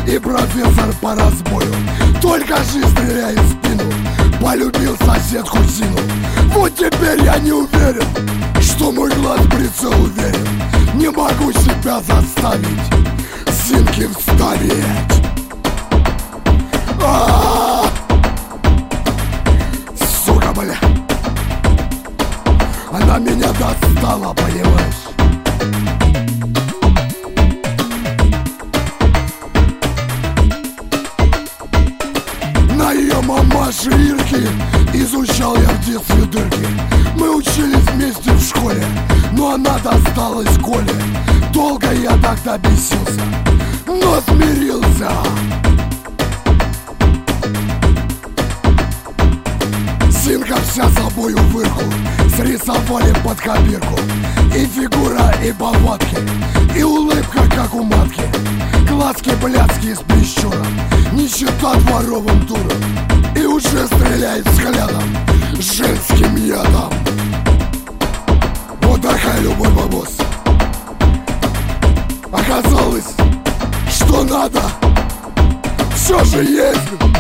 и профессор по разбою. Только жизнь стреляет в спину. Полюбил соседку Зину. Вот теперь я не уверен, что мой глаз в прицел уверен. Не могу себя заставить Зинке вставить. Сука, бля. Она меня достала, понимаешь? На ее мамаше Ирке изучал я в детстве дырки. Мы учились вместе в школе, но она досталась Коле. Долго я тогда бесился, но смирился. Зинка вся собою вырку срисовали под копирку. И фигура, и повадки, и улыбка, как у матки. Глазки блядские с прищуром, нищета дворовым дуром. И уже стреляет взглядом женским ядом. Вот такая любовь, бабос. Оказалось, что надо, все же есть.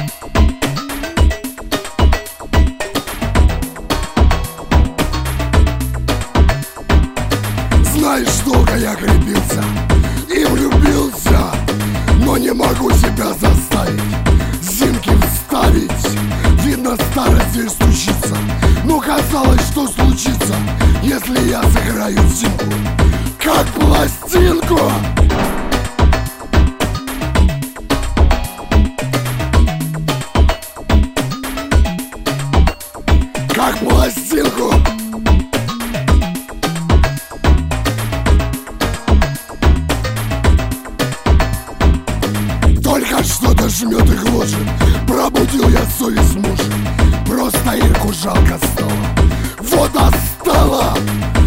Знаешь, долго я крепился и влюбился, но не могу себя заставить Зинке вставить. Видно, старость здесь стучится, но казалось, что случится, если я сыграю Зинку как пластинку. Как пластинку. Только что-то жмет и гложет. Пробудил я совесть мужа. Просто Ирку жалко стало. Вот остала